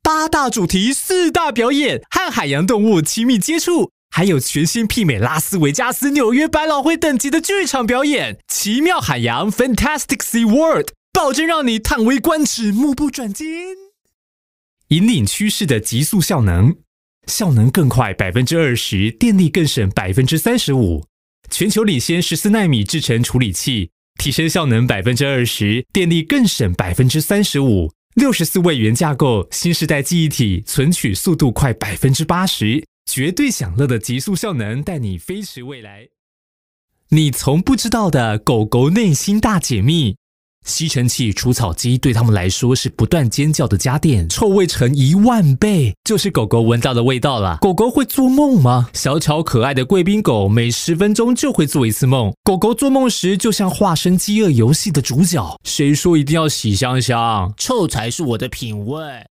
8大主题4大表演，和海洋动物亲密接触，还有全新媲美拉斯维加斯、纽约百老汇等级的剧场表演。奇妙海洋 Fantastic Sea World， 保证让你叹为观止、目不转睛。引领趋势的极速效能，效能更快 20%， 电力更省 35%。全球领先14奈米制程处理器，提升效能 20%， 电力更省 35%。64位元架构，新世代记忆体，存取速度快 80%， 绝对享乐的极速效能带你飞驰未来。你从不知道的狗狗内心大解密。吸尘器、除草机对他们来说是不断尖叫的家电，臭味成10000倍，就是狗狗闻到的味道啦。狗狗会做梦吗？小巧可爱的贵宾狗每10分钟就会做一次梦。狗狗做梦时就像化身饥饿游戏的主角。谁说一定要洗香香？臭才是我的品味。